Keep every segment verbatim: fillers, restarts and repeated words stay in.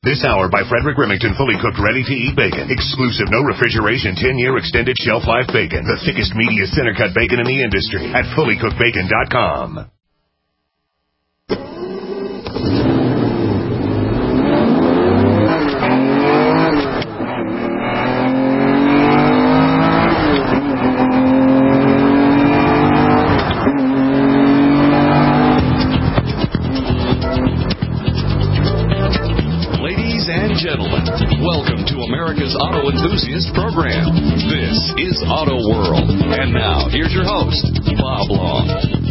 This hour by Frederick Remington, fully cooked, ready-to-eat bacon. Exclusive, no refrigeration, ten-year extended shelf life bacon. The thickest, meatiest, center-cut bacon in the industry at fully cooked bacon dot com. Welcome to America's Auto Enthusiast Program. This is Auto World. And now, here's your host, Bob Long.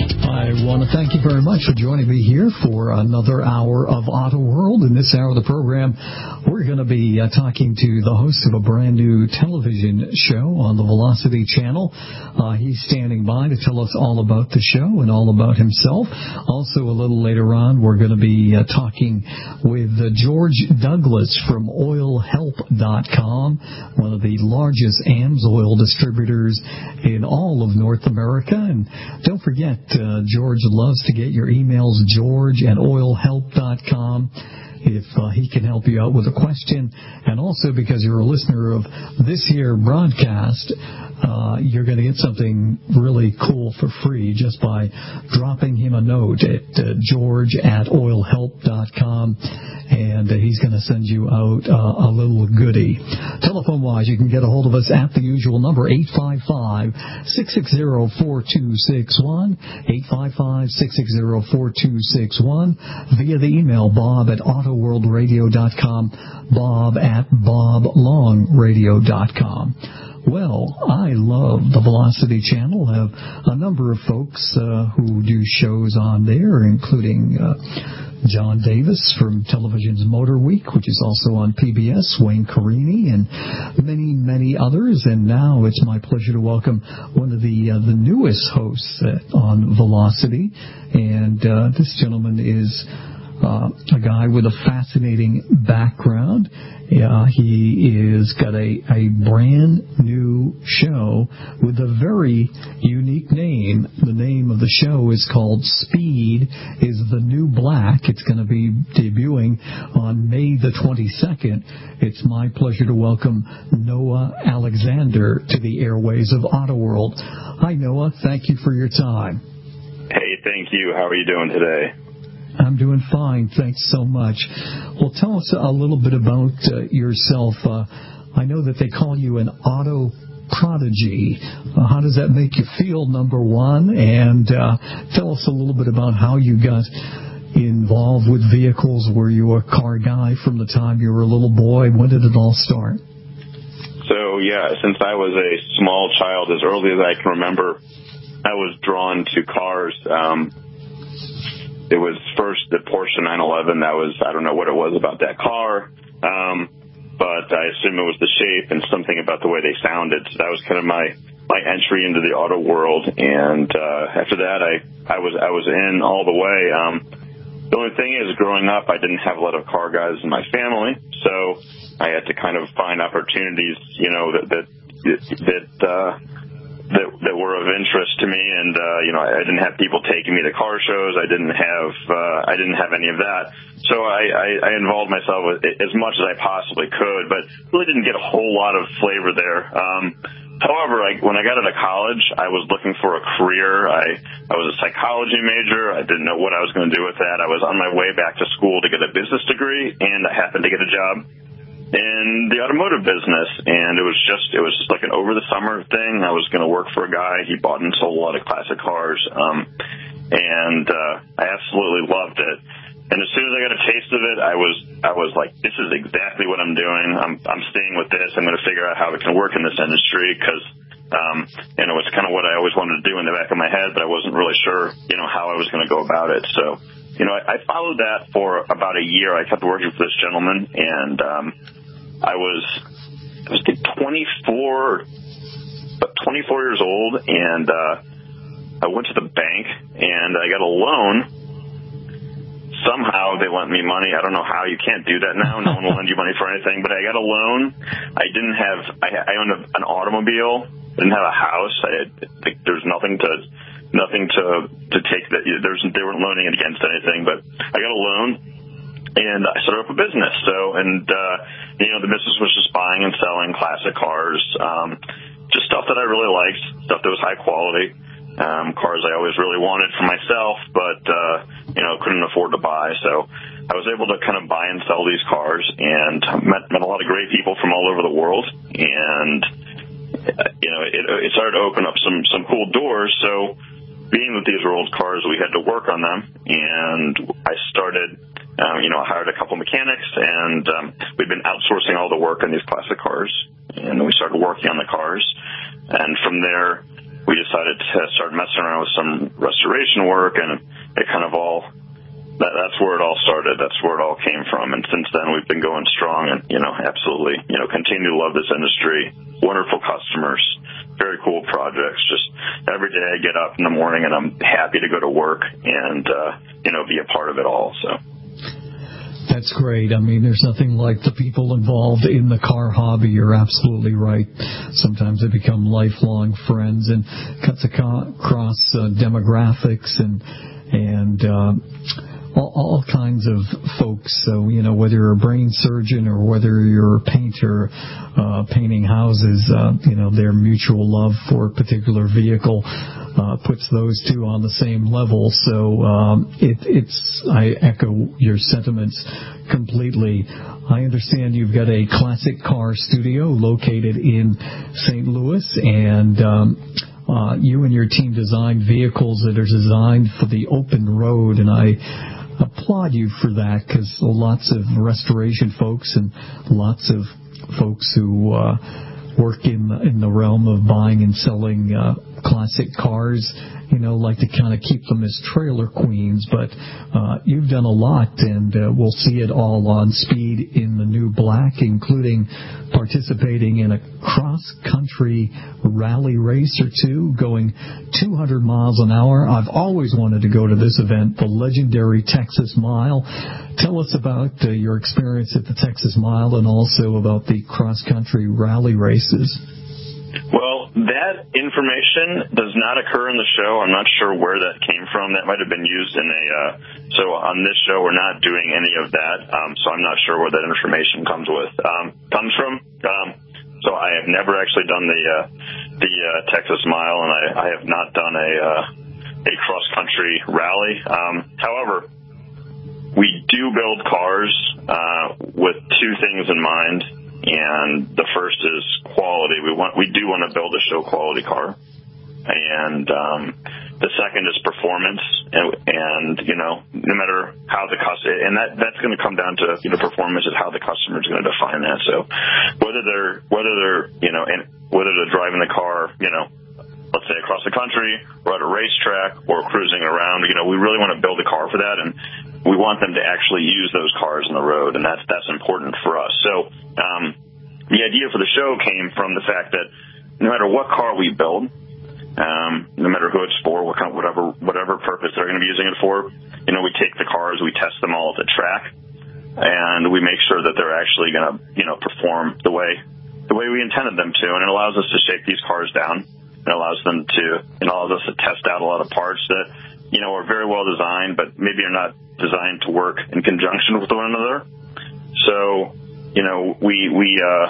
I want to thank you very much for joining me here for another hour of Auto World. In this hour of the program, we're going to be uh, talking to the host of a brand new television show on the Velocity channel. Uh, he's standing by to tell us all about the show and all about himself. Also, a little later on, we're going to be uh, talking with uh, George Douglas from oil help dot com, one of the largest AMSOIL distributors in all of North America. And don't forget, uh, George loves to get your emails, George at oil help dot com. If uh, he can help you out with a question, and also because you're a listener of this here broadcast, uh, you're going to get something really cool for free just by dropping him a note at uh, George at oil help dot com, and uh, he's going to send you out uh, a little goodie. Telephone-wise, you can get a hold of us at the usual number, eight five five, six six zero, four two six one, eight five five, six six zero, four two six one, via the email, bob at auto world radio dot com, bob at bob long radio dot com. Well, I love the Velocity channel. I have a number of folks uh, who do shows on there, including uh, John Davis from Television's Motor Week, which is also on P B S, Wayne Carini, and many, many others. And now it's my pleasure to welcome one of the uh, the newest hosts uh, on Velocity, and uh, this gentleman is Uh, a guy with a fascinating background. Uh, he is got a, a brand new show with a very unique name. The name of the show is called Speed is the New Black. It's going to be debuting on May the twenty-second. It's my pleasure to welcome Noah Alexander to the airways of Auto World. Hi, Noah. Thank you for your time. Hey, thank you. How are you doing today? I'm doing fine. Thanks so much. Well, tell us a little bit about uh, yourself. Uh, I know that they call you an auto prodigy. Uh, how does that make you feel, number one? And uh, tell us a little bit about how you got involved with vehicles. Were you a car guy from the time you were a little boy? When did it all start? So, yeah, since I was a small child, as early as I can remember, I was drawn to cars. Um It was first the Porsche nine eleven. That was, I don't know what it was about that car, um, but I assume it was the shape and something about the way they sounded. So that was kind of my, my entry into the auto world. And uh, after that, I, I was I was in all the way. Um, the only thing is, growing up, I didn't have a lot of car guys in my family, so I had to kind of find opportunities, you know, that that that. Uh, That, that were of interest to me, and uh, you know, I didn't have people taking me to car shows. I didn't have uh, I didn't have any of that. So I, I, I involved myself with as much as I possibly could, but really didn't get a whole lot of flavor there. Um, however, I, when I got out of college, I was looking for a career. I I was a psychology major. I didn't know what I was going to do with that. I was on my way back to school to get a business degree, and I happened to get a job in the automotive business, and it was just it was just like an over the summer thing. I was going to work for a guy. He bought and sold a lot of classic cars, um, and uh, I absolutely loved it. And as soon as I got a taste of it, I was I was like, this is exactly what I'm doing. I'm I'm staying with this. I'm going to figure out how it can work in this industry, because um, you know, it's kind of what I always wanted to do in the back of my head, but I wasn't really sure, you know, how I was going to go about it. So, you know, I, I followed that for about a year. I kept working for this gentleman, and um, I was I was twenty-four, twenty-four years old, and uh, I went to the bank and I got a loan. Somehow they lent me money. I don't know how. You can't do that now. No one will lend you money for anything. But I got a loan. I didn't have. I, I owned a, an automobile. I didn't have a house. I had, like, there's nothing to, nothing to to take. That there's they weren't loaning it against anything. But I got a loan, and I started up a business. So, and, uh, you know, the business was just buying and selling classic cars, um, just stuff that I really liked, stuff that was high quality, um, cars I always really wanted for myself, but, uh, you know, couldn't afford to buy. So I was able to kind of buy and sell these cars, and met, met a lot of great people from all over the world. And, you know, it, it started to open up some, some cool doors. So being that these were old cars, we had to work on them, and I started, um, you know, I hired a couple mechanics, and um, we've been outsourcing all the work on these classic cars, and we started working on the cars. And from there, we decided to start messing around with some restoration work, and it kind of all, that, that's where it all started. That's where it all came from. And since then, we've been going strong and, you know, absolutely, you know, continue to love this industry. Wonderful customers, very cool projects. Just every day I get up in the morning and I'm happy to go to work and, uh, you know, be a part of it all. So. That's great. I mean, there's nothing like the people involved in the car hobby. You're absolutely right. Sometimes they become lifelong friends and cuts across uh, demographics and and uh, all, all kinds of folks. So, you know, whether you're a brain surgeon or whether you're a painter, uh, painting houses, uh, you know, their mutual love for a particular vehicle Uh, puts those two on the same level. So um, it, it's, I echo your sentiments completely. I understand you've got a classic car studio located in Saint Louis, and um, uh, you and your team designed vehicles that are designed for the open road, and I applaud you for that, because lots of restoration folks and lots of folks who uh, work in the, in the realm of buying and selling uh, classic cars, you know, like to kind of keep them as trailer queens, but uh, you've done a lot, and uh, we'll see it all on Speed in the New Black, including participating in a cross-country rally race or two, going two hundred miles an hour. I've always wanted to go to this event, the legendary Texas Mile. Tell us about uh, your experience at the Texas Mile and also about the cross-country rally races. Well, that information does not occur in the show. I'm not sure where that came from. That might have been used in a, uh, so on this show we're not doing any of that, um, so I'm not sure where that information comes with, um, comes from. Um, so I have never actually done the, uh, the, uh, Texas Mile, and I, I have not done a, uh, a cross-country rally. Um, however, we do build cars, uh, with two things in mind. And the first is quality. We want, we do want to build a show quality car. And, um, the second is performance. And, and, you know, no matter how the customer, and that, that's going to come down to, you know, performance is how the customer is going to define that. So whether they're, whether they're, you know, and whether they're driving the car, you know, let's say across the country or at a racetrack or cruising around, you know, we really want to build a car for that. And we want them to actually use those cars on the road, and that's that's important for us. So um, the idea for the show came from the fact that no matter what car we build, um, no matter who it's for, what kind of, whatever whatever purpose they're going to be using it for, you know, we take the cars, we test them all at the track, and we make sure that they're actually going to, you know, perform the way the way we intended them to. And it allows us to shake these cars down. It allows them to, it allows us to test out a lot of parts that, you know, are very well designed, but maybe are not designed to work in conjunction with one another. So, you know, we we uh,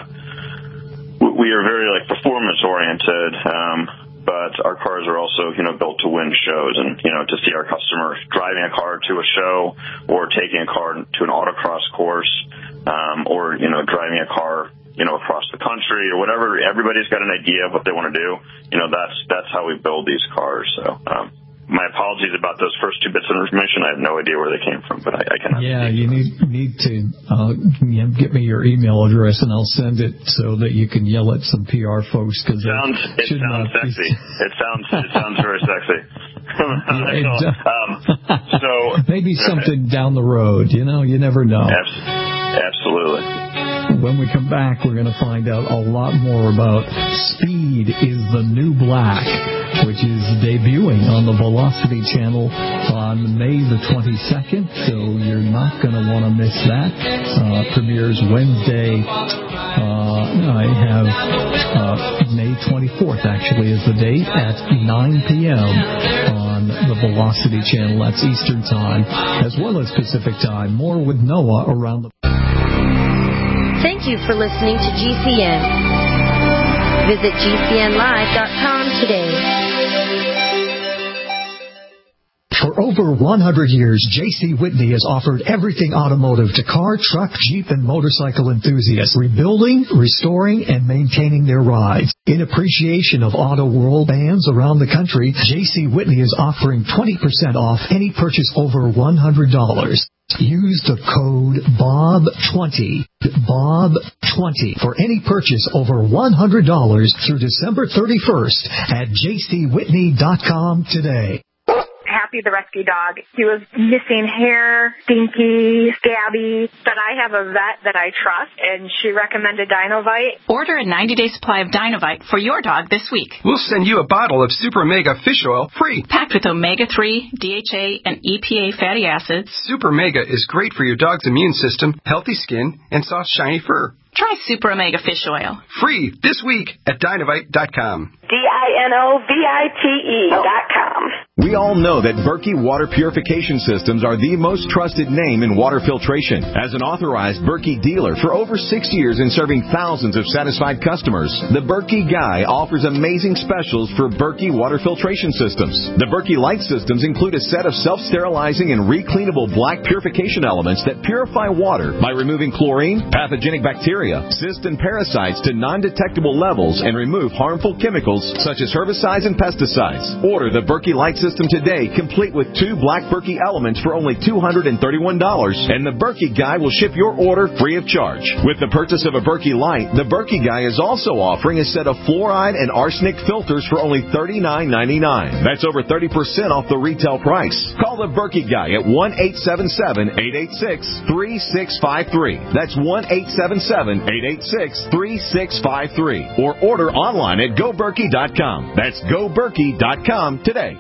we are very like performance oriented, um, but our cars are also, you know, built to win shows, and you know, to see our customers driving a car to a show, or taking a car to an autocross course, um, or you know, driving a car, you know, across the country or whatever. Everybody's got an idea of what they want to do. You know, that's that's how we build these cars. So. Um, My apologies about those first two bits of information. I have no idea where they came from, but I, I cannot. Yeah, you need need to uh, get me your email address, and I'll send it so that you can yell at some P R folks. Because it sounds it sounds sexy. Be... It sounds it sounds very sexy. yeah, it, so, um, so maybe something down the road. You know, you never know. Absolutely. When we come back, we're going to find out a lot more about Speed is the New Black, which is debuting on the Velocity Channel on May the twenty-second, so you're not going to want to miss that. Uh, premieres Wednesday, Uh, I have uh, May twenty-fourth, actually, is the date at nine p.m. on the Velocity Channel. That's Eastern Time, as well as Pacific Time. More with Noah around the... Thank you for listening to G C N. Visit G C N live dot com today. For over one hundred years, J C. Whitney has offered everything automotive to car, truck, Jeep, and motorcycle enthusiasts, rebuilding, restoring, and maintaining their rides. In appreciation of Auto World fans around the country, J C. Whitney is offering twenty percent off any purchase over one hundred dollars. Use the code B O B twenty, B O B twenty, for any purchase over one hundred dollars through December thirty-first at J C Whitney dot com today. Happy, the rescue dog. He was missing hair, stinky, scabby, but I have a vet that I trust, and she recommended Dinovite. Order a ninety-day supply of Dinovite for your dog this week. We'll send you a bottle of Super Mega Fish Oil free. Packed with omega three, D H A, and E P A fatty acids. Super Mega is great for your dog's immune system, healthy skin, and soft, shiny fur. Try Super Omega Fish Oil. Free this week at Dinovite dot com. D I N O V I T E dot com. We all know that Berkey Water Purification Systems are the most trusted name in water filtration. As an authorized Berkey dealer for over six years and serving thousands of satisfied customers, the Berkey Guy offers amazing specials for Berkey Water Filtration Systems. The Berkey Light Systems include a set of self-sterilizing and recleanable black purification elements that purify water by removing chlorine, pathogenic bacteria, cysts, and parasites to non-detectable levels and remove harmful chemicals such as herbicides and pesticides. Order the Berkey Light System today, complete with two black Berkey elements for only two hundred thirty-one dollars, and the Berkey Guy will ship your order free of charge. With the purchase of a Berkey Light, the Berkey Guy is also offering a set of fluoride and arsenic filters for only thirty-nine ninety-nine. That's over thirty percent off the retail price. Call the Berkey Guy at one eight seven seven, eight eight six, three six five three. That's one eight seven seven, eight eight six, three six five three. Or order online at go berkey dot com. That's go berkey dot com today.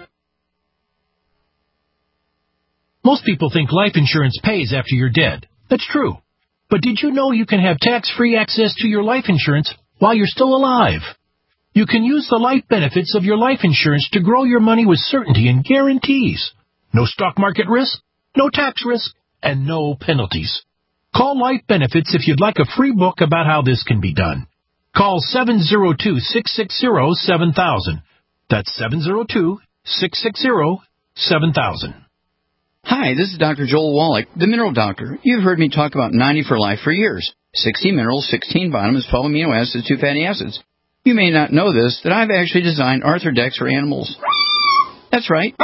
Most people think life insurance pays after you're dead. That's true. But did you know you can have tax-free access to your life insurance while you're still alive? You can use the life benefits of your life insurance to grow your money with certainty and guarantees. No stock market risk, no tax risk, and no penalties. Call Life Benefits if you'd like a free book about how this can be done. Call seven zero two, six six zero, seven thousand. That's seven zero two, six six zero, seven thousand. Hi, this is Doctor Joel Wallach, the Mineral Doctor. You've heard me talk about ninety for Life for years. sixty minerals, sixteen vitamins, twelve amino acids, two fatty acids. You may not know this, that I've actually designed Arthrodex for animals. That's right.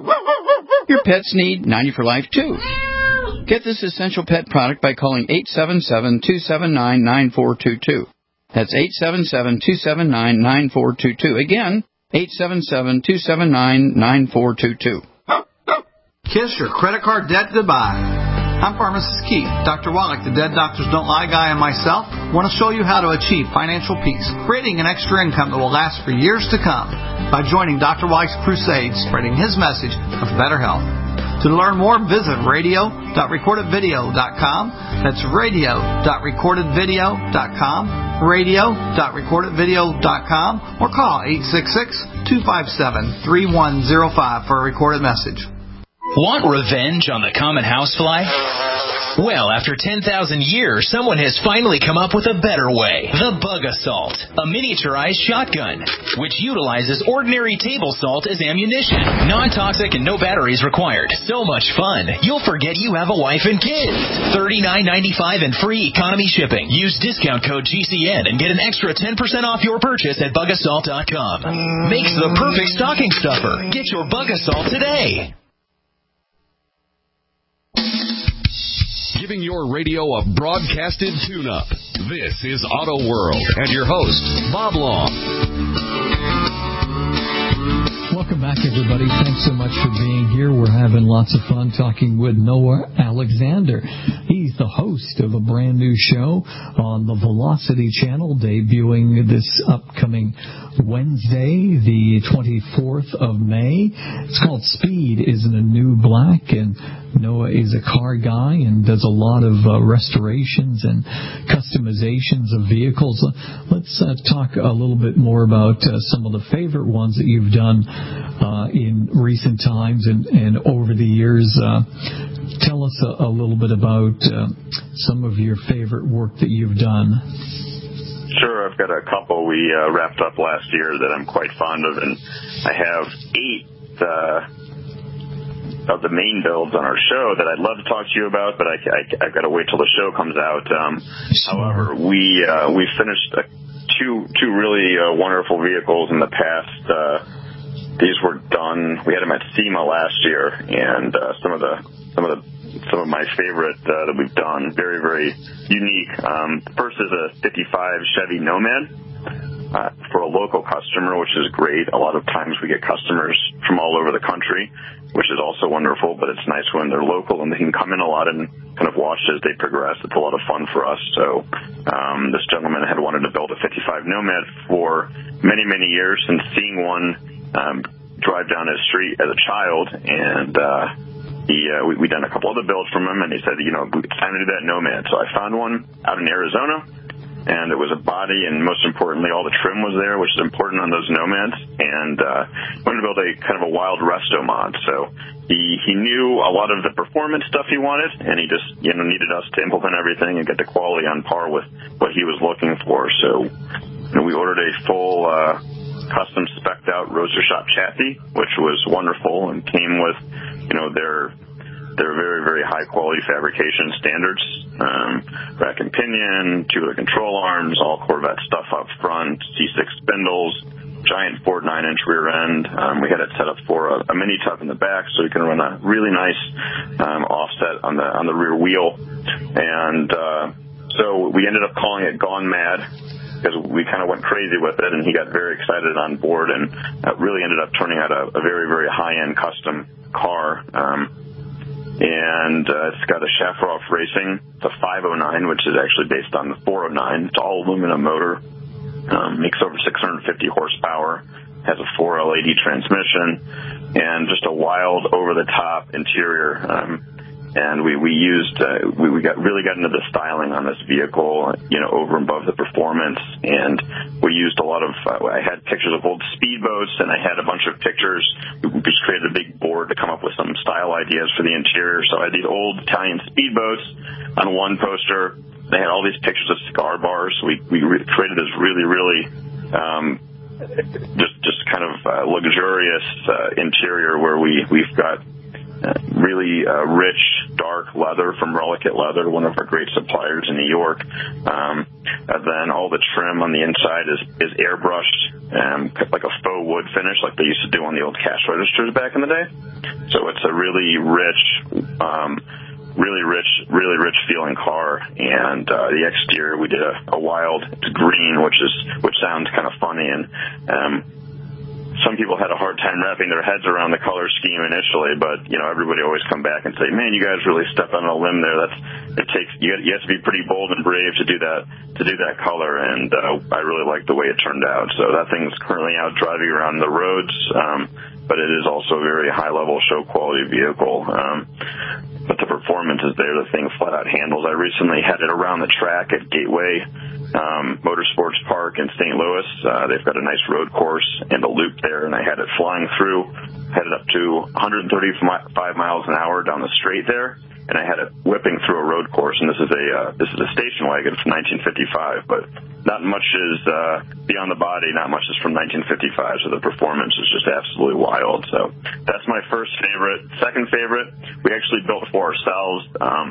Your pets need ninety for Life, too. Get this essential pet product by calling eight seven seven, two seven nine, nine four two two. That's eight seven seven, two seven nine, nine four two two. Again, eight seven seven, two seven nine, nine four two two. Kiss your credit card debt goodbye. I'm Pharmacist Keith. Doctor Wallach, the Dead Doctors Don't Lie guy, and myself want to show you how to achieve financial peace, creating an extra income that will last for years to come by joining Doctor Wallach's crusade, spreading his message of better health. To learn more, visit radio dot recorded video dot com. That's radio dot recorded video dot com, radio dot recorded video dot com, or call eight six six, two five seven, three one zero five for a recorded message. Want revenge on the common housefly? Well, after ten thousand years, someone has finally come up with a better way. The Bug Assault, a miniaturized shotgun, which utilizes ordinary table salt as ammunition. Non-toxic and no batteries required. So much fun, you'll forget you have a wife and kids. thirty-nine ninety-five and free economy shipping. Use discount code G C N and get an extra ten percent off your purchase at bug assault dot com. Makes the perfect stocking stuffer. Get your Bug Assault today. Giving your radio a broadcasted tune-up. This is Auto World and your host, Bob Long. Welcome back, everybody. Thanks so much for being here. We're having lots of fun talking with Noah Alexander. He's the host of a brand new show on the Velocity Channel, debuting this upcoming Wednesday, the twenty-fourth of May. It's called Speed Isn't a New Black, and Noah is a car guy and does a lot of uh, restorations and customizations of vehicles. Let's uh, talk a little bit more about uh, some of the favorite ones that you've done uh, in recent times and, and over the years. Uh, tell us a, a little bit about uh, some of your favorite work that you've done. Sure, I've got a couple we uh, wrapped up last year that I'm quite fond of, and I have eight uh, of the main builds on our show that I'd love to talk to you about, but I, I, I've got to wait till the show comes out. Um, however, we uh, we finished uh, two two really uh, wonderful vehicles in the past. Uh, these were done. We had them at SEMA last year, and uh, some of the some of the some of my favorite uh, that we've done. Very, very unique. Um, the first is a fifty-five Chevy Nomad uh, for a local customer, which is great. A lot of times we get customers from all over the country, which is also wonderful, but it's nice when they're local and they can come in a lot and kind of watch as they progress. It's a lot of fun for us. So um, this gentleman had wanted to build a fifty-five Nomad for many, many years, and seeing one um, drive down his street as a child, and uh He, uh, we, we done a couple other builds from him, and he said, you know, it's time to do that Nomad. So I found one out in Arizona, and it was a body, and most importantly, all the trim was there, which is important on those Nomads, and uh, wanted to build a kind of a wild resto mod. So he, he knew a lot of the performance stuff he wanted, and he just, you know, needed us to implement everything and get the quality on par with what he was looking for. So you know, we ordered a full uh, custom spec'd out Roadster Shop chassis, which was wonderful, and came with, you know, their their very, very high quality fabrication standards, um, rack and pinion, two of the control arms, all Corvette stuff up front, C six spindles, giant Ford nine inch rear end. Um, we had it set up for a, a mini tub in the back, so you can run a really nice um, offset on the on the rear wheel. And uh, so we ended up calling it Gone Mad, because we kind of went crazy with it, and he got very excited on board, and uh, really ended up turning out a, a very, very high-end custom car. Um, and uh, it's got a Shafroth Racing. It's a five oh nine, which is actually based on the four oh nine. It's all aluminum motor. Um, makes over six hundred fifty horsepower. Has a four L eighty transmission, and just a wild, over-the-top interior. Um, And we, we used, uh, we, we got really got into the styling on this vehicle, you know, over and above the performance. And we used a lot of, uh, I had pictures of old speedboats, and I had a bunch of pictures. We just created a big board to come up with some style ideas for the interior. So I had these old Italian speedboats on one poster. They had all these pictures of cigar bars. So we, we re- created this really, really, um, just, just kind of uh, luxurious uh, interior where we, we've got Uh, really uh, rich, dark leather from Relicate Leather, one of our great suppliers in New York. Um, and then all the trim on the inside is, is airbrushed, um, like a faux wood finish like they used to do on the old cash registers back in the day. So it's a really rich, um, really rich, really rich feeling car. And uh, the exterior, we did a, a wild green, which is which sounds kind of funny, and um, some people had a hard time wrapping their heads around the color scheme initially, but you know, everybody always come back and say, "Man, you guys really stepped on a limb there. That's it takes you, you have to be pretty bold and brave to do that to do that color." And uh, I really like the way it turned out. So that thing's currently out driving around the roads, um, but it is also a very high level show quality vehicle. Um, but the performance is there. The thing flat out handles. I recently had it around the track at Gateway Um, Motorsports Park in Saint Louis. Uh, they've got a nice road course and a loop there, and I had it flying through, headed up to one hundred thirty-five miles an hour down the straight there, and I had it whipping through a road course. And this is a uh, this is a station wagon from nineteen fifty-five, but not much is uh, beyond the body. Not much is from nineteen fifty-five, so the performance is just absolutely wild. So that's my first favorite. Second favorite, we actually built for ourselves. Um,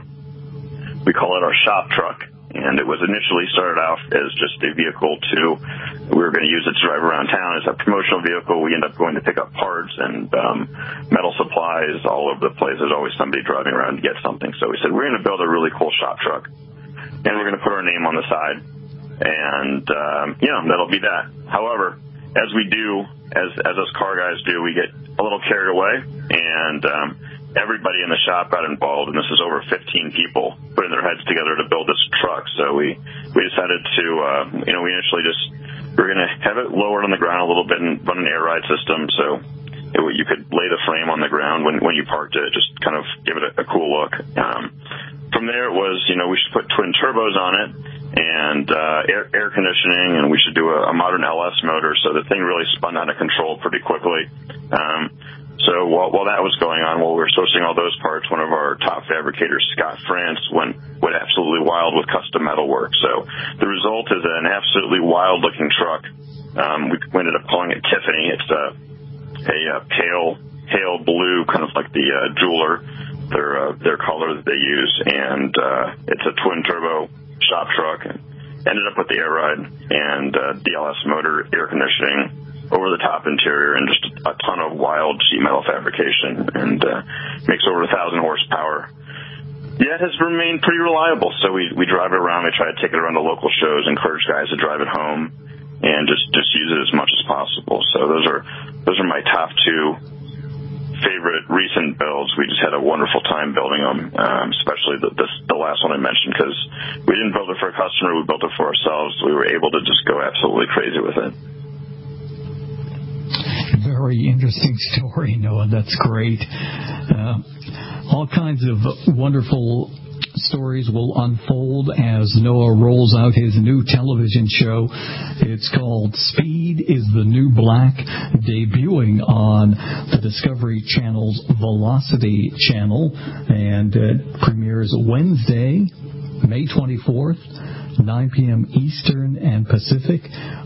we call it our shop truck. And it was initially started off as just a vehicle to, we were going to use it to drive around town as a promotional vehicle. We end up going to pick up parts and um, metal supplies all over the place. There's always somebody driving around to get something. So we said, we're going to build a really cool shop truck, and we're going to put our name on the side. And, um, you know, that'll be that. However, as we do, as, as us car guys do, we get a little carried away. And um, everybody in the shop got involved, and this is over fifteen people putting their heads together to build this truck. So we, we decided to, uh, you know, we initially just, we we're going to have it lowered on the ground a little bit and run an air ride system. So it, you could lay the frame on the ground when, when you parked it, just kind of give it a, a cool look. Um, from there it was, you know, we should put twin turbos on it and uh, air, air conditioning, and we should do a, a modern L S motor. So the thing really spun out of control pretty quickly. Um, so while, while that was going on, while we were sourcing all those parts, one of our top fabricators, Scott France, went, went absolutely wild with custom metal work. So the result is an absolutely wild-looking truck. Um, we ended up calling it Tiffany. It's a, a, a pale, pale blue, kind of like the uh, jeweler, their uh, their color that they use, and uh, it's a twin-turbo shop truck. And ended up with the air ride and uh, D L S motor, air conditioning, over-the-top interior, and just a ton of wild sheet metal fabrication, and uh, makes over a thousand horsepower. Yeah, it has remained pretty reliable. So we we drive it around. We try to take it around to local shows, encourage guys to drive it home, and just just use it as much as possible. So those are those are my top two favorite recent builds. We just had a wonderful time building them, um, especially the, this, the last one I mentioned, because we didn't build it for a customer, we built it for ourselves. We were able to just go absolutely crazy with it. Very interesting story, Noah. That's great. Uh, all kinds of wonderful stories will unfold as Noah rolls out his new television show. It's called Speed is the New Black, debuting on the Discovery Channel's Velocity channel, and it premieres Wednesday, May twenty-fourth, nine p.m. Eastern and Pacific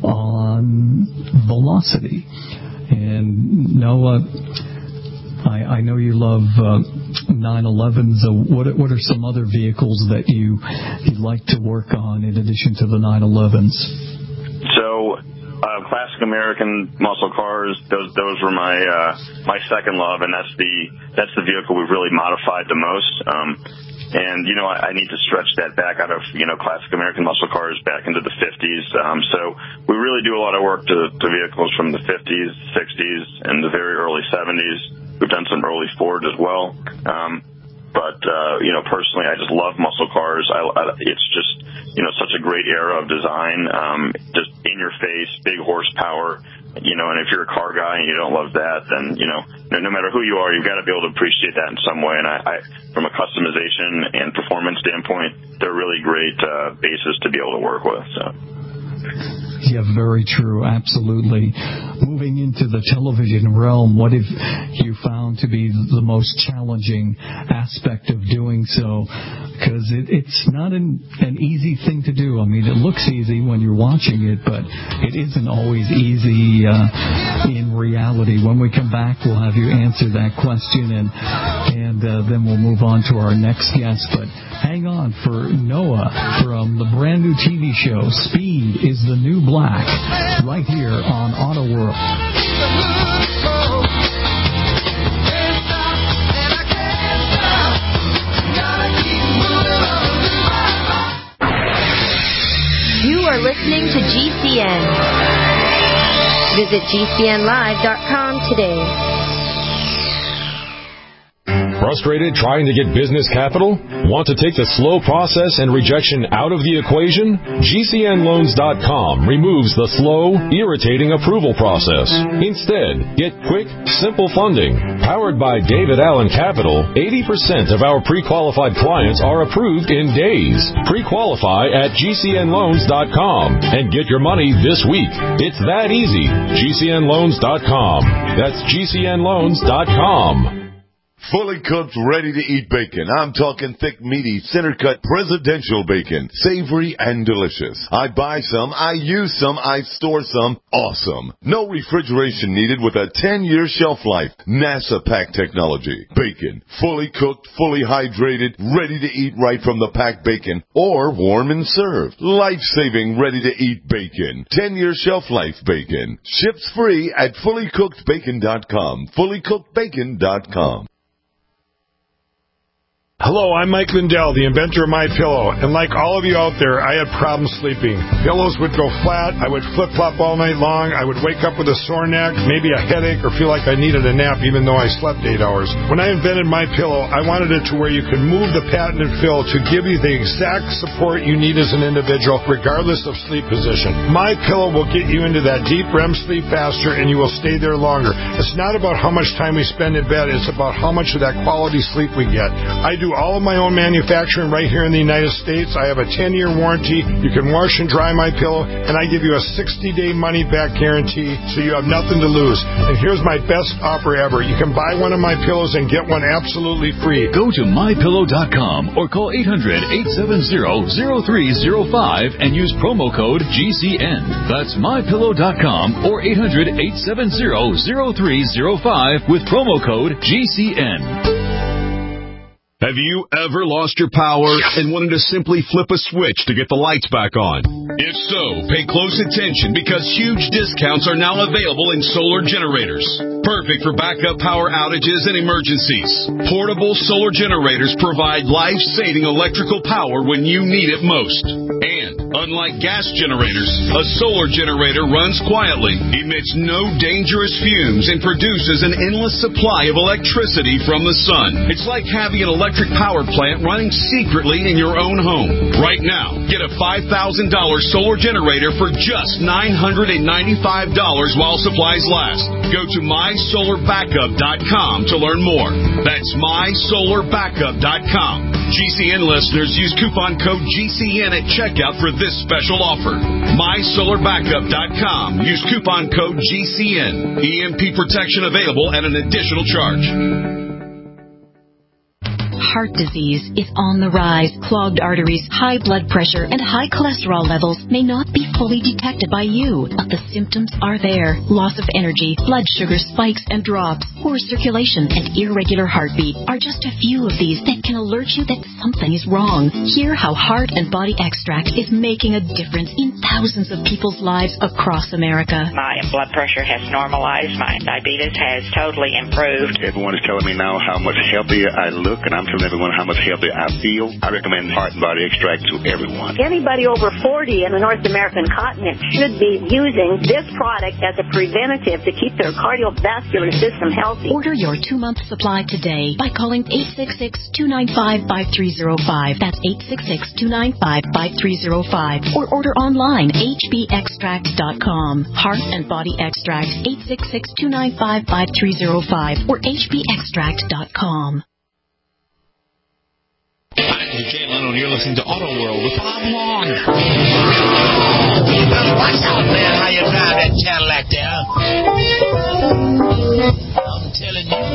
on Velocity. And Noah, I, I know you love uh, nine elevens. Uh, what, what are some other vehicles that you, you'd like to work on in addition to the nine elevens? So, uh, classic American muscle cars, those those were my uh, my second love, and that's the that's the vehicle we've really modified the most. Um, and, you know, I, I need to stretch that back out of, you know, classic American muscle cars back into the fifties. Um, so we really do a lot of work to, to vehicles from the fifties, sixties, and the very early seventies. We've done some early Ford as well. Um, but, uh, you know, personally, I just love muscle cars. I, I, it's just, you know, such a great era of design. Um, just in your face, big horsepower, you know, and if you're a car guy and you don't love that, then, you know, no, no matter who you are, you've got to be able to appreciate that in some way. And I, I from a customization and performance standpoint, they're really great, uh, bases to be able to work with, so. Yeah, very true. Absolutely. Moving into the television realm, what have you found to be the most challenging aspect of doing so? Because it, it's not an, an easy thing to do. I mean, it looks easy when you're watching it, but it isn't always easy uh, in reality. When we come back, we'll have you answer that question, and and uh, then we'll move on to our next guest. But hang on for Noah from the brand new T V show, Speed is the New Black, right here on Auto World. You are listening to G C N. Visit G C N live dot com today. Frustrated trying to get business capital? Want to take the slow process and rejection out of the equation? G C N loans dot com removes the slow, irritating approval process. Instead, get quick, simple funding. Powered by David Allen Capital, eighty percent of our pre-qualified clients are approved in days. Pre-qualify at G C N loans dot com and get your money this week. It's that easy. G C N loans dot com. That's G C N loans dot com. Fully cooked, ready-to-eat bacon. I'm talking thick, meaty, center-cut presidential bacon. Savory and delicious. I buy some, I use some, I store some. Awesome. No refrigeration needed with a ten-year shelf life. NASA pack technology. Bacon. Fully cooked, fully hydrated, ready to eat right from the packed bacon. Or warm and served. Life-saving, ready-to-eat bacon. ten-year shelf life bacon. Ships free at fully cooked bacon dot com. fully cooked bacon dot com. Hello, I'm Mike Lindell, the inventor of MyPillow, and like all of you out there, I had problems sleeping. Pillows would go flat, I would flip-flop all night long, I would wake up with a sore neck, maybe a headache, or feel like I needed a nap even though I slept eight hours. When I invented MyPillow, I wanted it to where you could move the patented fill to give you the exact support you need as an individual, regardless of sleep position. MyPillow will get you into that deep R E M sleep faster, and you will stay there longer. It's not about how much time we spend in bed, it's about how much of that quality sleep we get. I do all of my own manufacturing right here in the United States. I have a ten-year warranty. You can wash and dry my pillow, and I give you a sixty-day money-back guarantee, so you have nothing to lose. And here's my best offer ever. You can buy one of my pillows and get one absolutely free. Go to my pillow dot com or call eight hundred, eight seven zero, zero three zero five and use promo code G C N. That's my pillow dot com or eight hundred, eight seven zero, zero three zero five with promo code G C N. Have you ever lost your power and wanted to simply flip a switch to get the lights back on? If so, pay close attention because huge discounts are now available in solar generators. Perfect for backup power outages and emergencies. Portable solar generators provide life-saving electrical power when you need it most. And, unlike gas generators, a solar generator runs quietly, emits no dangerous fumes, and produces an endless supply of electricity from the sun. It's like having an electric Electric power plant running secretly in your own home. Right now, get a five thousand dollars solar generator for just nine hundred ninety-five dollars while supplies last. Go to my solar backup dot com to learn more. That's my solar backup dot com. G C N listeners use coupon code G C N at checkout for this special offer. my solar backup dot com. Use coupon code G C N. E M P protection available at an additional charge. Heart disease is on the rise. Clogged arteries, high blood pressure, and high cholesterol levels may not be fully detected by you, but the symptoms are there. Loss of energy, blood sugar spikes and drops, poor circulation, and irregular heartbeat are just a few of these that can alert you that something is wrong. Hear how Heart and Body Extract is making a difference in thousands of people's lives across America. My blood pressure has normalized. My diabetes has totally improved. Everyone is telling me now how much healthier I look, and I'm telling everyone how much healthier I feel. I recommend Heart and Body Extract to everyone. Anybody over forty in the North American continent should be using this product as a preventative to keep their cardiovascular system healthy. Order your two-month supply today by calling eight six six, two nine five, five three zero five. That's eight six six, two nine five, five three zero five. Or order online, H B extract dot com. Heart and Body Extract, eight six six, two nine five, five three zero five or H B extract dot com. Hi, this is Jay Leno, and you're listening to Auto World with Bob Long. What's up, man? How you drive that Cadillac there? I'm telling you.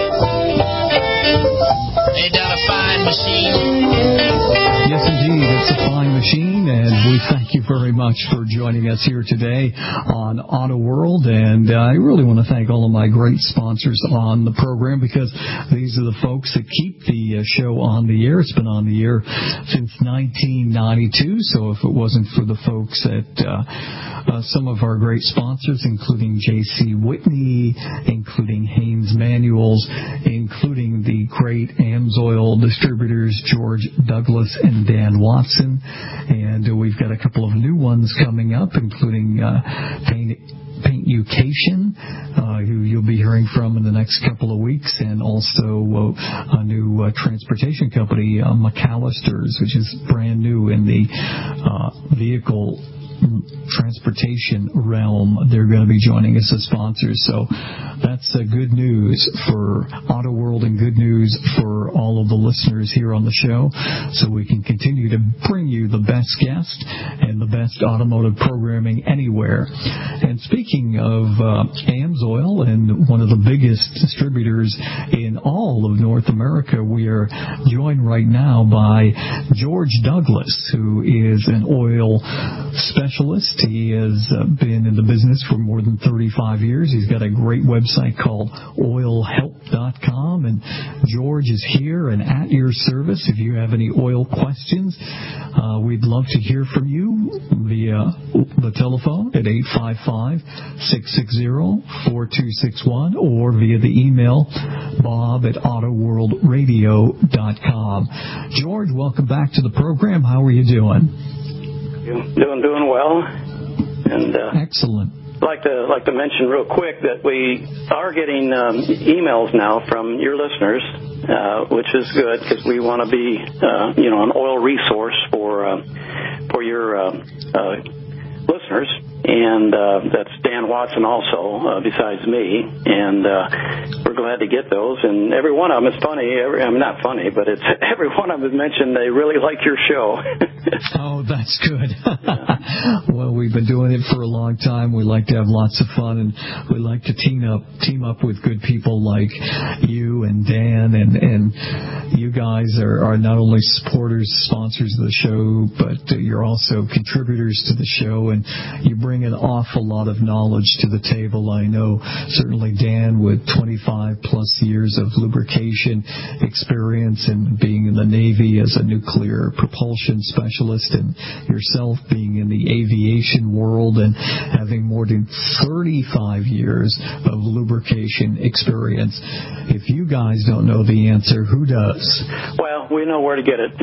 Ain't that a fine machine? Yes, indeed. It's a fine machine, and we thank you very much for joining us here today on Auto World. And uh, I really want to thank all of my great sponsors on the program because these are the folks that keep the uh, show on the air. It's been on the air since nineteen ninety-two, so if it wasn't for the folks at uh, uh, some of our great sponsors, including J C Whitney, including Haynes Manuals, including the great AMSOIL distributors, George Douglas and Dan Watson, and uh, we've got a couple of new ones coming up, including uh, Paint, Paintucation, uh, who you'll be hearing from in the next couple of weeks, and also uh, a new uh, transportation company, uh, McAllister's, which is brand new in the uh, vehicle transportation realm. They're going to be joining us as sponsors. So that's uh, good news for Auto World and good news for all of the listeners here on the show. So we can continue to bring you the best guests and the best automotive programming anywhere. And speaking of uh, AMSOIL and one of the biggest distributors in all of North America, we are joined right now by George Douglas, who is an oil specialist specialist. He has uh, been in the business for more than thirty-five years. He's got a great website called oil help dot com, and George is here and at your service if you have any oil questions. Uh, we'd love to hear from you via the telephone at eight five five, six six zero, four two six one or via the email bob at auto world radio dot com. George, welcome back to the program. How are you doing? Doing doing well. And uh, excellent. Like to like to mention real quick that we are getting um, emails now from your listeners, uh, which is good because we want to be uh, you know an oil resource for uh, for your uh, uh, listeners. And uh, that's Dan Watson also, uh, besides me. And uh, we're glad to get those. And every one of them is funny. Every, I mean, not funny, but it's every one of them has mentioned they really like your show. Oh, that's good. Well, we've been doing it for a long time. We like to have lots of fun, and we like to team up team up with good people like you and Dan. And, and you guys are, are not only supporters, sponsors of the show, but you're also contributors to the show, and you bring an awful lot of knowledge to the table. I know certainly Dan with twenty-five plus years of lubrication experience and being in the Navy as a nuclear propulsion specialist, and yourself being in the aviation world and having more than thirty-five years of lubrication experience. If you guys don't know the answer, who does? Well, we know where to get it.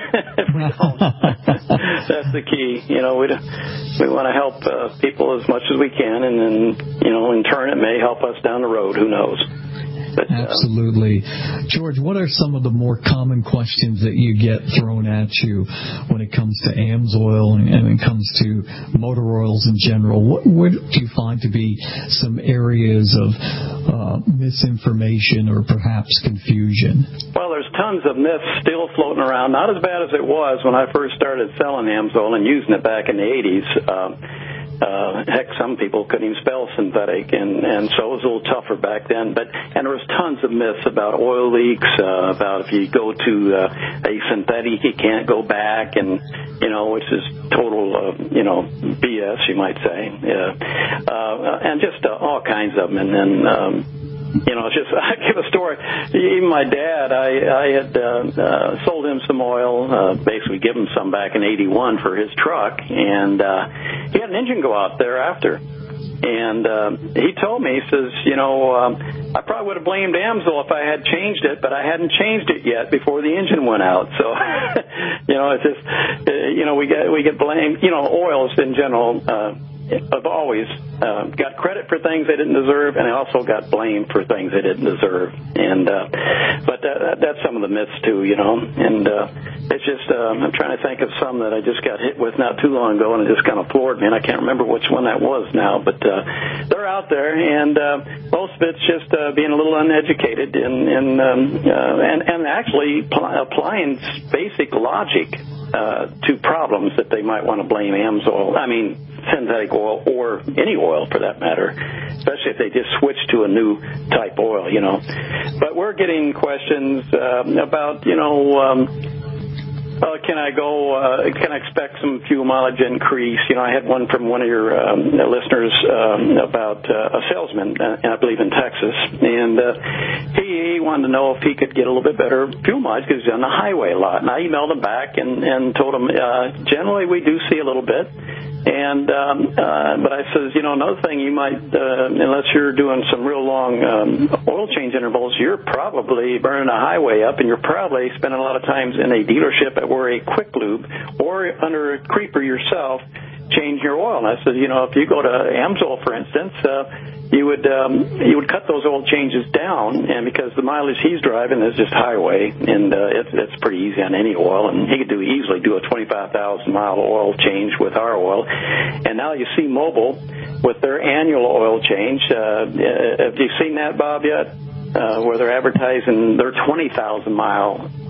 That's the key. You know, we we want to help uh, people as much as we can, and then, you know, in turn, it may help us down the road. Who knows? But, Absolutely. Uh, George, what are some of the more common questions that you get thrown at you when it comes to AMSOIL and when it comes to motor oils in general? What, what do you find to be some areas of uh, misinformation or perhaps confusion? Well, there's tons of myths still floating around. Not as bad as it was when I first started selling AMSOIL and using it back in the eighties. Uh, Uh, heck, some people couldn't even spell synthetic, and, and so it was a little tougher back then. But and there was tons of myths about oil leaks, uh, about if you go to uh, a synthetic, you can't go back, and you know, which is total, uh, you know, B S, you might say. Yeah. Uh, and just uh, all kinds of them, and then. Um, You know, just I give a story. Even my dad, I, I had uh, uh, sold him some oil, uh, basically give him some back in eighty-one for his truck, and uh, he had an engine go out there after. And uh, he told me, he says, you know, um, I probably would have blamed AMSOIL if I had changed it, but I hadn't changed it yet before the engine went out. So, you know, it's just, uh, you know, we get we get blamed. You know, oils in general. Uh, have always uh, got credit for things they didn't deserve, and they also got blamed for things they didn't deserve. And uh, but uh, that's some of the myths too, you know. And uh, it's just uh, I'm trying to think of some that I just got hit with not too long ago, and it just kind of floored me. And I can't remember which one that was now, but uh, they're out there, and uh, most of it's just uh, being a little uneducated and and um, uh, and, and actually pl- applying basic logic uh, to problems that they might want to blame AMSOIL. I mean. synthetic oil or any oil for that matter, especially if they just switch to a new type oil, you know. But we're getting questions um, about, you know, um, uh, can I go, uh, can I expect some fuel mileage increase? You know, I had one from one of your um, listeners um, about uh, a salesman, uh, I believe in Texas, and uh, he wanted to know if he could get a little bit better fuel mileage because he's on the highway a lot. And I emailed him back and, and told him, uh, generally we do see a little bit. And um, uh, but I says, you know, another thing you might, uh, unless you're doing some real long um, oil change intervals, you're probably burning a highway up, and you're probably spending a lot of times in a dealership at where a quick lube or under a creeper yourself change your oil. And I said, you know, if you go to AMSOIL, for instance, uh, you would um, you would cut those oil changes down, and because the mileage he's driving is just highway, and uh, it's, it's pretty easy on any oil, and he could do easily do a twenty-five thousand mile oil change with our oil. And now you see Mobil with their annual oil change. Uh, have you seen that, Bob, yet? Uh, where they're advertising their twenty thousand mile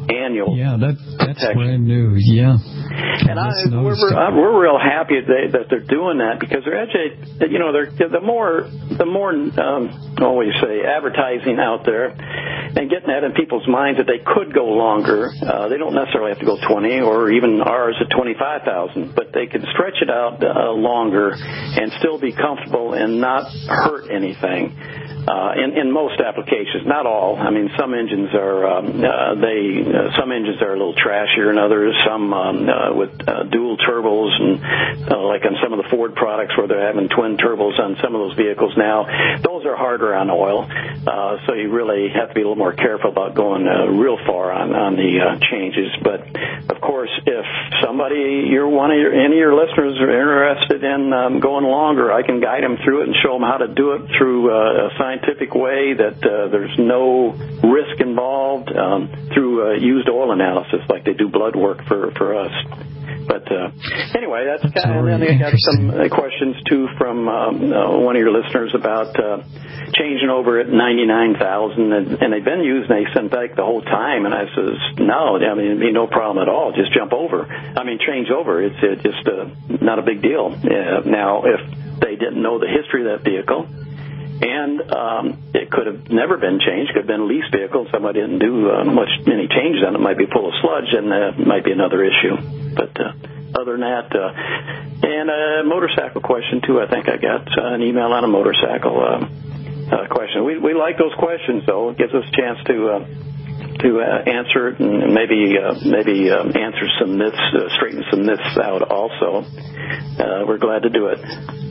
annual. Yeah, that that's protection. brand new. Yeah. And I, we're, we're, we're real happy that, they, that they're doing that because they're actually, you know, they're the more the more um, what do you say, advertising out there and getting that in people's minds that they could go longer. Uh, they don't necessarily have to go twenty or even ours at twenty-five thousand, but they can stretch it out uh, longer and still be comfortable and not hurt anything. Uh, in, in most applications, not all. I mean, some engines are um, uh, they uh, some engines are a little trashier than others. Some um, uh, with uh, dual turbos, and uh, like on some of the Ford products where they're having twin turbos on some of those vehicles now. Those are harder on oil, uh, so you really have to be a little more careful about going uh, real far on on the uh, changes. But of course, if somebody, you're one of your, any of your listeners are interested in um, going longer, I can guide them through it and show them how to do it through uh, a scientific way that uh, there's no risk involved um, through uh, used oil analysis, like they do blood work for, for us. But uh, anyway, that's, that's kind of, and then I got some uh, questions too from um, uh, one of your listeners about uh, changing over at ninety-nine thousand, and, and they've been using a synthetic the whole time. And I says, no, I mean, it'd be no problem at all. Just jump over. I mean, change over. It's uh, just uh, not a big deal. Uh, now, if they didn't know the history of that vehicle, and um, it could have never been changed, could have been a lease vehicle, somebody didn't do uh, much any changes on it, might be full of sludge, and that uh, might be another issue. But uh, other than that, uh, and a motorcycle question too. I think I got uh, an email on a motorcycle uh, uh, question. We we like those questions, though. It gives us a chance to uh, to uh, answer it and maybe uh, maybe um, answer some myths, uh, straighten some myths out. Also, uh, we're glad to do it.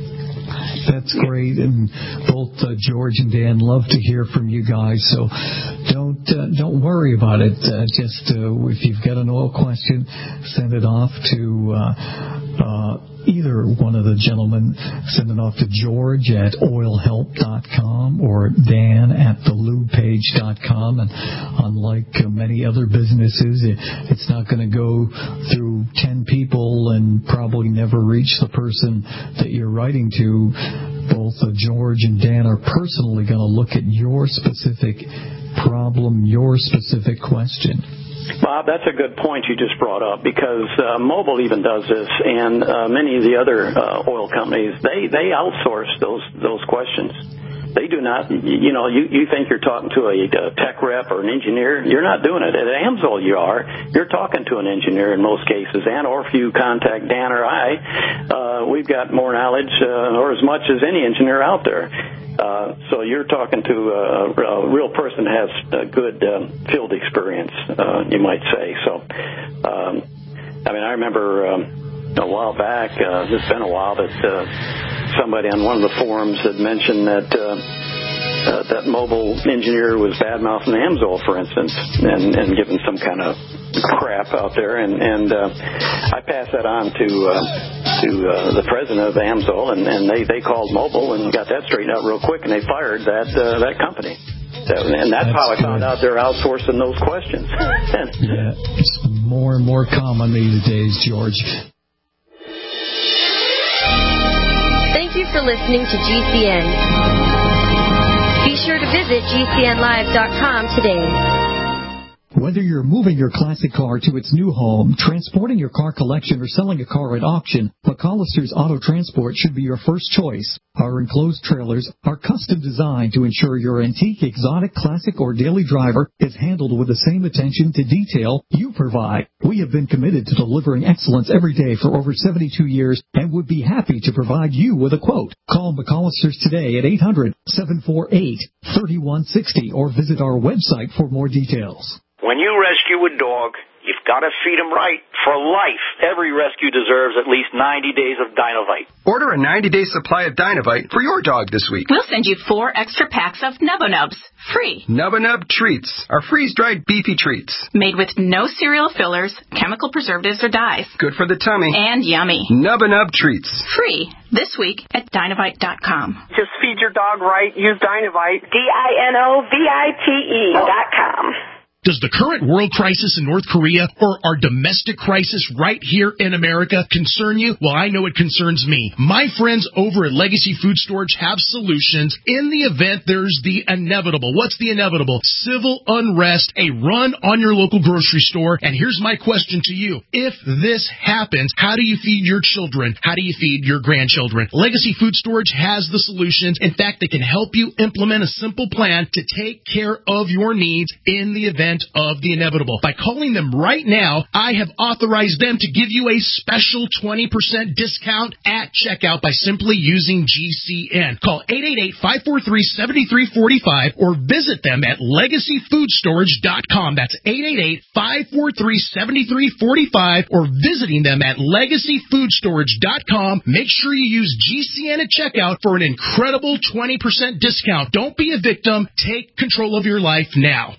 That's great, and both uh, George and Dan love to hear from you guys. So don't uh, don't worry about it. Uh, just uh, if you've got an oil question, send it off to uh, uh, either one of the gentlemen. Send it off to George at oil help dot com or Dan at the lube page dot com. And unlike uh, many other businesses, it, it's not going to go through ten people and probably never reach the person that you're writing to. Both uh, George and Dan are personally going to look at your specific problem, your specific question. Bob, that's a good point you just brought up, because uh, Mobil even does this, and uh, many of the other uh, oil companies, they, they outsource those those questions. They do not, you know, you, you think you're talking to a, a tech rep or an engineer. You're not doing it. At AMSOIL you are. You're talking to an engineer in most cases, and or if you contact Dan or I, uh, we've got more knowledge uh, or as much as any engineer out there. Uh, so you're talking to a, a real person that has a good um, field experience, uh, you might say. So, um, I mean, I remember um, a while back, uh, it's been a while, that uh, somebody on one of the forums had mentioned that uh, uh, that Mobil engineer was bad-mouthing AMSOIL, for instance, and, and giving some kind of crap out there. And, and uh, I passed that on to uh, to uh, the president of AMSOIL, and, and they, they called Mobil and got that straightened out real quick, and they fired that uh, that company. So, and that's, that's how I good. found out they're outsourcing those questions. Yeah, it's more and more common these days, George. Thank you for listening to G C N. Be sure to visit G C N live dot com today. Whether you're moving your classic car to its new home, transporting your car collection, or selling a car at auction, McCollister's Auto Transport should be your first choice. Our enclosed trailers are custom designed to ensure your antique, exotic, classic, or daily driver is handled with the same attention to detail you provide. We have been committed to delivering excellence every day for over seventy-two years and would be happy to provide you with a quote. Call McCollister's today at eight hundred, seven four eight, three one six zero or visit our website for more details. When you rescue a dog, you've got to feed him right for life. Every rescue deserves at least ninety days of Dinovite. Order a ninety-day supply of Dinovite for your dog this week. We'll send you four extra packs of Nubba Nubs, free. Nubba Nub Treats are freeze-dried beefy treats. Made with no cereal fillers, chemical preservatives, or dyes. Good for the tummy. And yummy. Nubba Nub Treats. Free this week at Dinovite dot com. Just feed your dog right. Use Dinovite. D I N O V I T E dot com. Does the current world crisis in North Korea or our domestic crisis right here in America concern you? Well, I know it concerns me. My friends over at Legacy Food Storage have solutions in the event there's the inevitable. What's the inevitable? Civil unrest, a run on your local grocery store. And here's my question to you. If this happens, how do you feed your children? How do you feed your grandchildren? Legacy Food Storage has the solutions. In fact, they can help you implement a simple plan to take care of your needs in the event of the inevitable. By calling them right now, I have authorized them to give you a special twenty percent discount at checkout by simply using G C N. Call eight eight eight, five four three, seven three four five or visit them at legacy food storage dot com. That's eight eight eight, five four three, seven three four five or visiting them at legacy food storage dot com. Make sure you use G C N at checkout for an incredible twenty percent discount. Don't be a victim. Take control of your life now.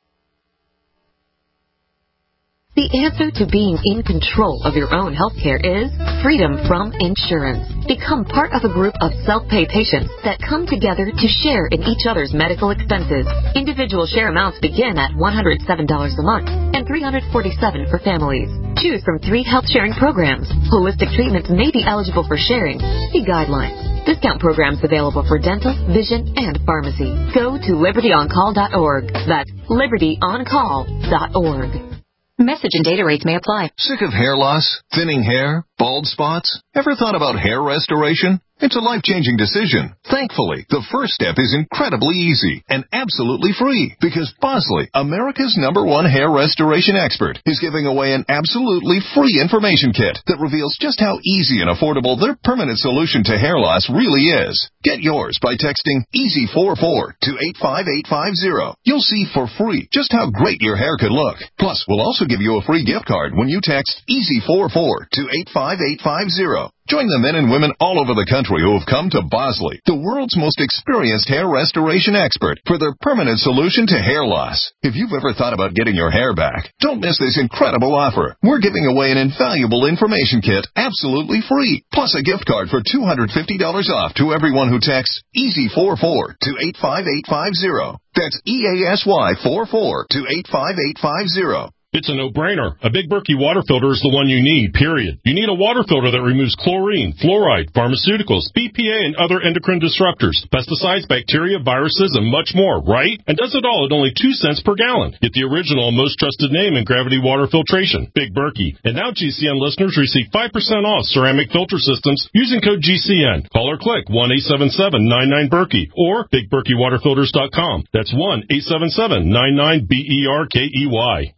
The answer to being in control of your own health care is freedom from insurance. Become part of a group of self-pay patients that come together to share in each other's medical expenses. Individual share amounts begin at one hundred seven dollars a month and three hundred forty-seven dollars for families. Choose from three health sharing programs. Holistic treatments may be eligible for sharing. See guidelines. Discount programs available for dental, vision, and pharmacy. Go to liberty on call dot org. That's liberty on call dot org. Message and data rates may apply. Sick of hair loss? Thinning hair? Bald spots? Ever thought about hair restoration? It's a life-changing decision. Thankfully, the first step is incredibly easy and absolutely free because Bosley, America's number one hair restoration expert, is giving away an absolutely free information kit that reveals just how easy and affordable their permanent solution to hair loss really is. Get yours by texting easy four four to eight five eight five zero. You'll see for free just how great your hair could look. Plus, we'll also give you a free gift card when you text easy four four to eight five eight five zero. Join the men and women all over the country who have come to Bosley, the world's most experienced hair restoration expert, for their permanent solution to hair loss. If you've ever thought about getting your hair back, don't miss this incredible offer. We're giving away an invaluable information kit absolutely free, plus a gift card for two hundred fifty dollars off to everyone who texts easy four four to eight five eight five zero. That's E A S Y four four to eight five eight five zero. It's a no-brainer. A Big Berkey water filter is the one you need, period. You need a water filter that removes chlorine, fluoride, pharmaceuticals, B P A, and other endocrine disruptors, pesticides, bacteria, viruses, and much more, right? And does it all at only two cents per gallon. Get the original and most trusted name in gravity water filtration, Big Berkey. And now G C N listeners receive five percent off ceramic filter systems using code G C N. Call or click one eight seven seven nine nine Berkey or big berkey water filters dot com. That's one eight seven seven nine nine B E R K E Y.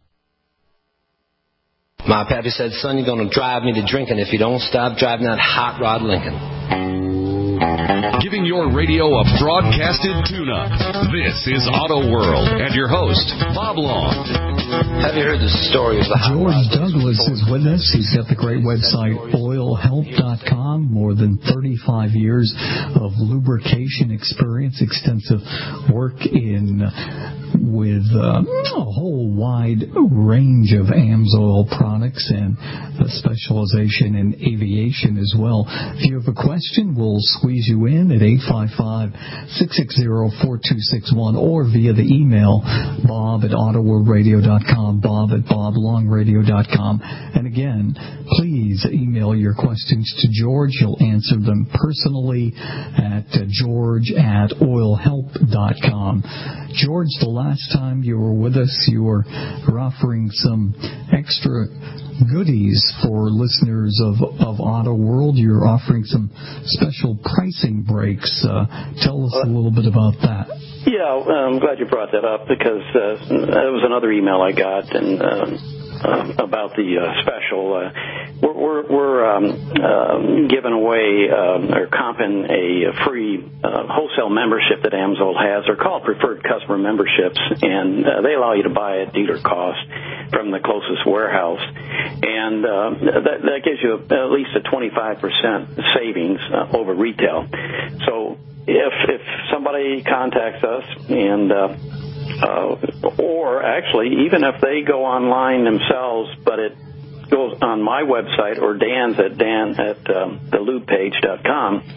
My pappy said, son, you're going to drive me to drinking if you don't stop driving that hot rod Lincoln. Giving your radio a broadcasted tune-up. This is Auto World and your host, Bob Long. Have you heard the story of the hot George Douglas is with us. He's got the great website, oil help dot com. More than thirty-five years of lubrication experience, extensive work in with uh, a whole wide range of AMSOIL products and a specialization in aviation as well. If you have a question, we'll squeeze you in at eight five five, six six zero, four two six one or via the email bob at auto world radio dot com, bob at bob long radio dot com. And again, please email your questions to George. He'll answer them personally at uh, george at oil help dot com. George, the last time you were with us, you were offering some extra goodies for listeners of, of Auto World. You're offering some special pricing breaks. Uh, tell us a little bit about that. Yeah, I'm glad you brought that up because uh, that was another email I got and um, uh, about the uh, special. Uh, we're we're, we're um, uh, giving away um, or comping a free uh, wholesale membership that AMSOIL has. They're called preferred customer memberships, and uh, they allow you to buy at dealer cost from the closest warehouse. And uh, that, that gives you at least a twenty-five percent savings uh, over retail. So if if somebody contacts us and uh, uh, or actually even if they go online themselves, but it goes on my website or Dan's at Dan at um, the lube page dot com,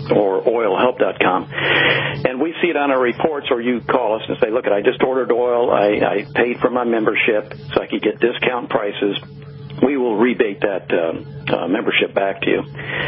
or oil help dot com. And we see it on our reports, or you call us and say, look, I just ordered oil. I, I paid for my membership so I could get discount prices. We will rebate that uh, uh, membership back to you.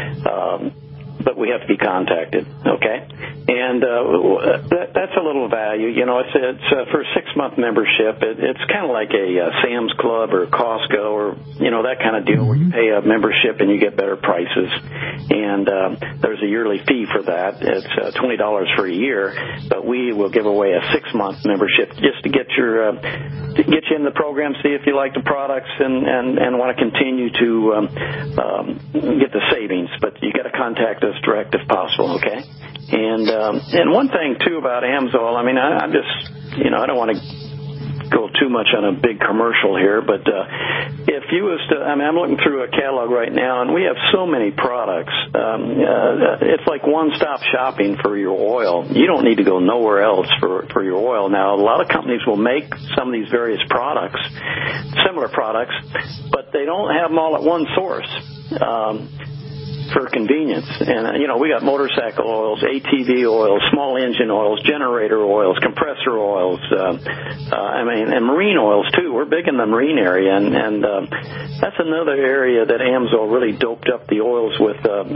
Um, but we have to be contacted, okay? And uh, that, that's a little value. You know, it's, it's uh, for a six-month membership. It, it's kind of like a uh, Sam's Club or Costco or, you know, that kind of deal where you pay a membership and you get better prices. And uh, there's a yearly fee for that. It's uh, twenty dollars for a year, but we will give away a six-month membership just to get your uh, to get you in the program, see if you like the products and, and, and want to continue to um, um, get the savings. But you got to contact us direct if possible, okay? And um, and one thing too about AMSOIL, I mean, I, I'm just, you know, I don't want to go too much on a big commercial here, but uh, if you was to, I mean, I'm looking through a catalog right now, and we have so many products. Um, uh, it's like one-stop shopping for your oil. You don't need to go nowhere else for for your oil. Now, a lot of companies will make some of these various products, similar products, but they don't have them all at one source. Um, for convenience. And, uh, you know, we got motorcycle oils, A T V oils, small engine oils, generator oils, compressor oils, uh, uh, I mean, and marine oils, too. We're big in the marine area, and, and uh, that's another area that AMSOIL really doped up the oils with uh,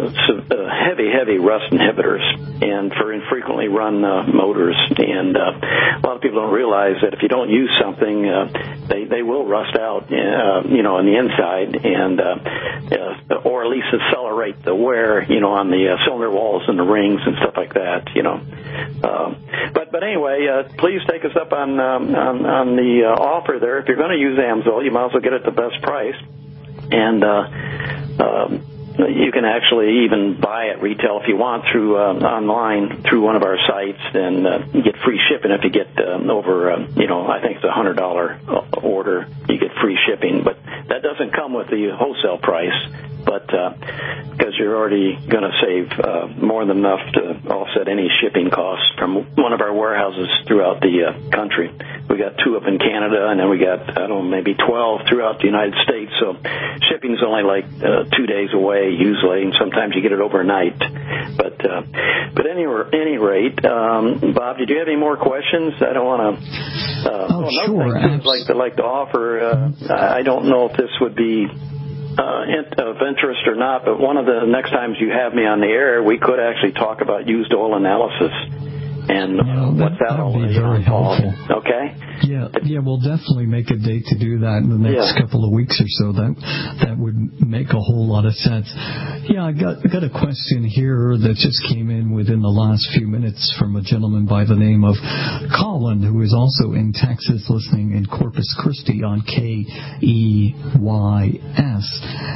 uh, heavy, heavy rust inhibitors and for infrequently run uh, motors. And uh, a lot of people don't realize that if you don't use something, uh, they, they will rust out, uh, you know, on the inside, and uh, uh, or at least accelerate the wear, you know, on the uh, cylinder walls and the rings and stuff like that, you know. Uh, but but anyway, uh, please take us up on um, on, on the uh, offer there. If you're going to use AMSOIL, you might as well get it at the best price. And uh, um, you can actually even buy it retail if you want through uh, online through one of our sites, and uh, you get free shipping if you get um, over, uh, you know, I think it's a one hundred dollars order. You get free shipping, but that doesn't come with the wholesale price. But because uh, you're already going to save uh, more than enough to offset any shipping costs from one of our warehouses throughout the uh, country. We got two up in Canada, and then we got, I don't know, maybe twelve throughout the United States. So shipping's only like uh, two days away usually, and sometimes you get it overnight. But uh, but any any rate, um, Bob, did you have any more questions? I don't want to. Uh, oh, well, sure. I'd like to like to offer. Uh, I don't know if this would be Uh, of interest or not, but one of the next times you have me on the air, we could actually talk about used oil analysis and yeah, that, what's that all would be very helpful. Okay. Yeah, yeah, we'll definitely make a date to do that in the next yeah. couple of weeks or so. That that would make a whole lot of sense. Yeah, I got I got a question here that just came in within the last few minutes from a gentleman by the name of Colin, who is also in Texas, listening in Corpus Christi on K E Y S.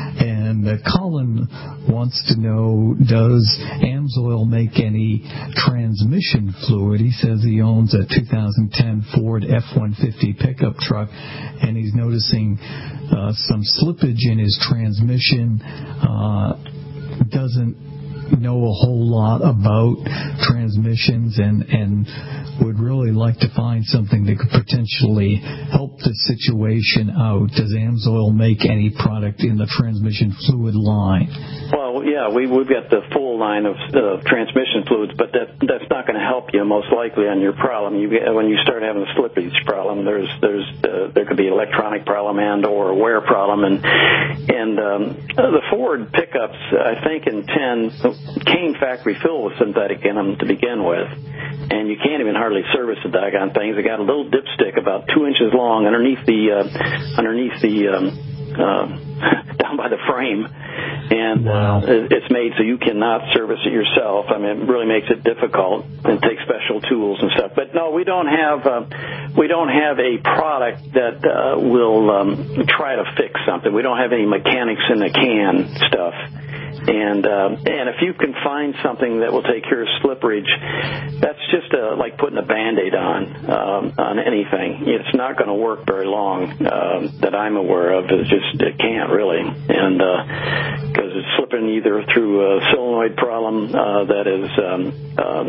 And uh, Colin wants to know, does AMSOIL make any transmission fluid? He says he owns a two thousand ten Ford F one fifty pickup truck, and he's noticing uh, some slippage in his transmission. Uh, doesn't know a whole lot about transmissions, and, and would really like to find something that could potentially help the situation out. Does AMSOIL make any product in the transmission fluid line? Well, yeah, we, we've got the full line of uh, transmission fluids, but that that's not going to help you most likely on your problem. You get, when you start having a slippage problem, there's there's uh, there could be electronic problem and or a wear problem, and and um, the Ford pickups, I think in ten came factory filled with synthetic in them to begin with, and you can't even hardly service the doggone things. They got a little dipstick about two inches long underneath the uh, underneath the um, uh, down by the frame. And wow. uh, it's made so you cannot service it yourself. I mean, it really makes it difficult and takes special tools and stuff. But no, we don't have uh, we don't have a product that uh, will um, try to fix something. We don't have any mechanics in the can stuff. And uh, and if you can find something that will take care of slipperage, that's just uh, like putting a Band-Aid on um, on anything. It's not going to work very long uh, that I'm aware of. It's just it can't really, and because uh, it's slipping either through a solenoid problem uh, that is. Um, um,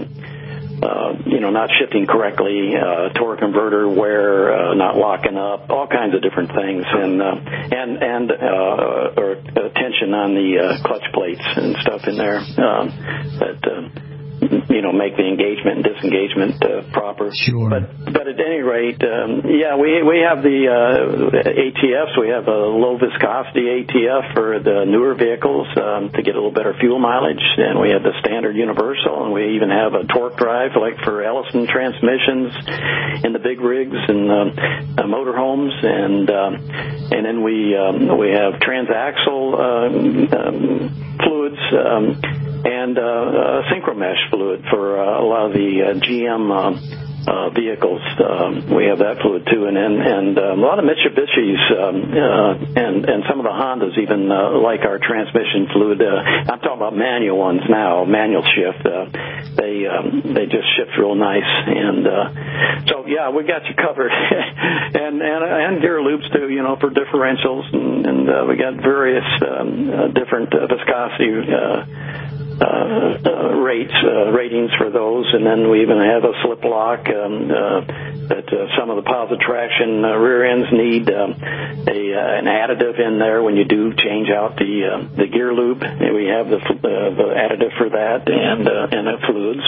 Uh, you know, not shifting correctly, uh, torque converter wear, uh, not locking up, all kinds of different things, and uh, and and uh, or uh, tension on the uh, clutch plates and stuff. stuff in there um, that, uh, you know, make the engagement and disengagement uh, proper. Sure. But but at any rate, um, yeah, we we have the uh, A T Fs. We have a low viscosity A T F for the newer vehicles um, to get a little better fuel mileage, and we have the standard universal, and we even have a torque drive like for Ellison transmissions in the big rigs and um, uh, motorhomes, and um, and then we um, we have transaxle um, um, fluids. Um, and uh, uh, synchromesh fluid for uh, a lot of the uh, G M uh, uh, vehicles. Um, we have that fluid too, and and, and um, a lot of Mitsubishis um, uh, and and some of the Hondas even uh, like our transmission fluid. Uh, I'm talking about manual ones now, manual shift. Uh, they um, they just shift real nice, and uh, so yeah, we got you covered. and and and gear loops too, you know, for differentials, and, and uh, we got various um, uh, different uh, viscosity. Uh, Uh, uh, rates, uh, ratings for those, and then we even have a slip lock um, uh, that uh, some of the positive traction uh, rear ends need um, a uh, an additive in there when you do change out the uh, the gear loop. And we have the uh, the additive for that, and uh, and the fluids.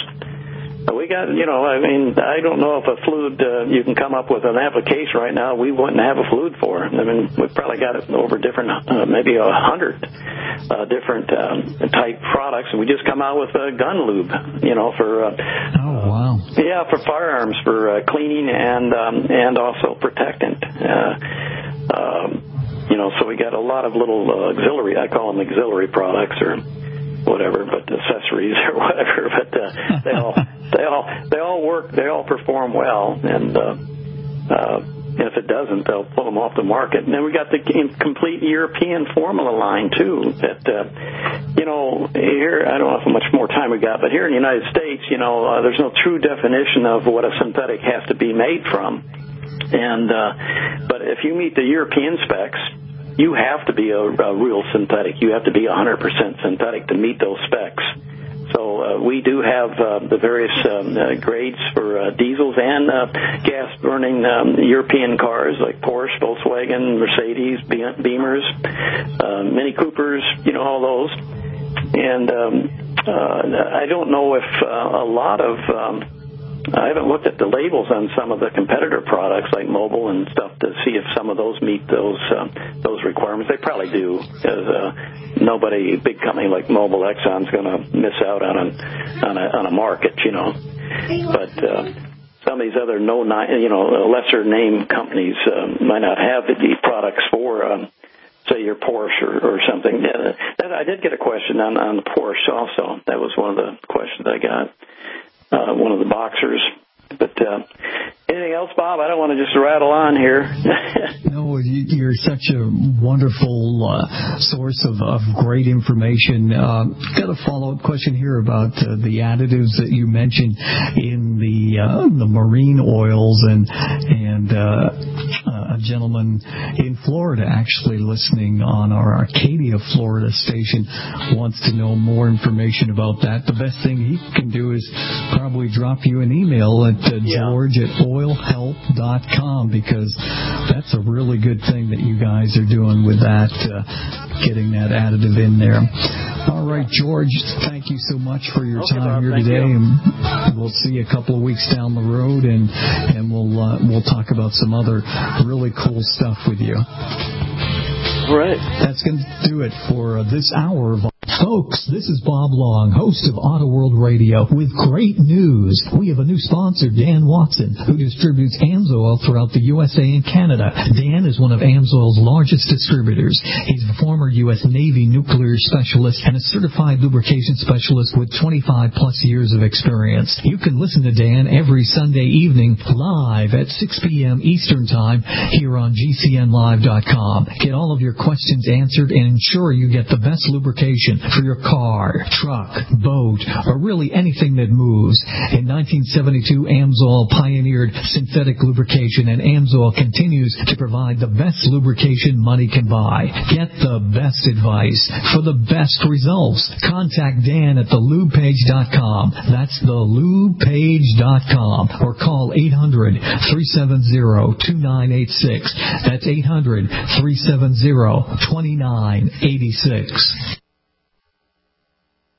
We got, you know, I mean, I don't know if a fluid, uh, you can come up with an application right now we wouldn't have a fluid for. I mean, we've probably got it over different, uh, maybe a hundred uh, different um, type products, and we just come out with a gun lube, you know, for, uh, oh, wow. Yeah, for firearms, for uh, cleaning and, um, and also protectant. Uh, um, you know, so we got a lot of little uh, auxiliary, I call them auxiliary products or whatever, but accessories or whatever, but uh, they all they all they all work, they all perform well, and uh, uh, if it doesn't, they'll pull them off the market. And then we got the complete European formula line too. That uh, you know, here I don't know how much more time we got, but here in the United States, you know, uh, there's no true definition of what a synthetic has to be made from, and uh, but if you meet the European specs, you have to be a, a real synthetic. You have to be one hundred percent synthetic to meet those specs. So uh, we do have uh, the various um, uh, grades for uh, diesels and uh, gas-burning um, European cars like Porsche, Volkswagen, Mercedes, Beamers, uh, Mini Coopers, you know, all those. And um, uh, I don't know if uh, a lot of... Um, I haven't looked at the labels on some of the competitor products like Mobil and stuff to see if some of those meet those uh, those requirements. They probably do, because uh, nobody, big company like Mobil, Exxon's going to miss out on a, on a on a market, you know. But uh, some of these other no, you know, lesser name companies uh, might not have the products for. Um, say your Porsche or, or something. Uh, that, I did get a question on, on the Porsche also. That was one of the questions I got. Uh, one of the boxers. But uh, anything else, Bob? I don't want to just rattle on here. No, you're such a wonderful uh, source of, of great information. Uh, got a follow-up question here about uh, the additives that you mentioned in the uh, the marine oils, and and uh, a gentleman in Florida actually listening on our Arcadia, Florida station wants to know more information about that. The best thing he can do is probably drop you an email at uh, yeah. George at oil help dot com, because that's a really good thing that you guys are doing with that, uh, getting that additive in there. All right, George, thank you so much for your okay, time Bob, here today, you. and we'll see you a couple of weeks down the road, and and we'll uh, we'll talk about some other really cool stuff with you. All right. That's going to do it for uh, this hour of Folks, this is Bob Long, host of Auto World Radio, with great news. We have a new sponsor, Dan Watson, who distributes AMSOIL throughout the U S A and Canada. Dan is one of AMSOIL's largest distributors. He's a former U S Navy nuclear specialist and a certified lubrication specialist with twenty-five plus years of experience. You can listen to Dan every Sunday evening live at six p.m. Eastern Time here on G C N live dot com. Get all of your questions answered and ensure you get the best lubrication for your car, truck, boat, or really anything that moves. In nineteen seventy-two, AMSOIL pioneered synthetic lubrication, and AMSOIL continues to provide the best lubrication money can buy. Get the best advice for the best results. Contact Dan at the lube page dot com. That's the lube page dot com. Or call eight hundred, three seven zero, two nine eight six. That's eight hundred, three seven zero, two nine eight six.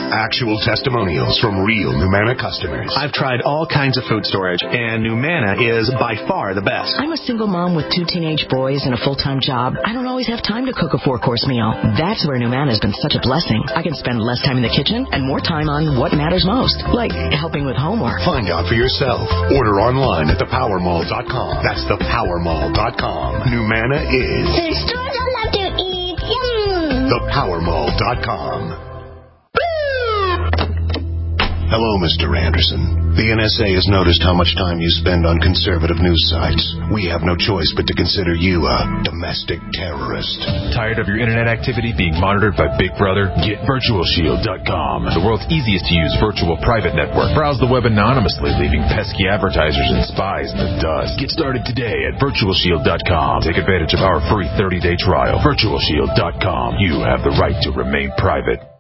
Actual testimonials from real Numanna customers. I've tried all kinds of food storage, and Numanna is by far the best. I'm a single mom with two teenage boys and a full-time job. I don't always have time to cook a four-course meal. That's where Numanna has been such a blessing. I can spend less time in the kitchen and more time on what matters most, like helping with homework. Find out for yourself. Order online at the power mall dot com. That's the power mall dot com. Numanna is the stores I love to eat. Yum. the power mall dot com. Hello, Mister Anderson. The N S A has noticed how much time you spend on conservative news sites. We have no choice but to consider you a domestic terrorist. Tired of your internet activity being monitored by Big Brother? Get virtual shield dot com, the world's easiest to use virtual private network. Browse the web anonymously, leaving pesky advertisers and spies in the dust. Get started today at virtual shield dot com. Take advantage of our free thirty-day trial. virtual shield dot com. You have the right to remain private.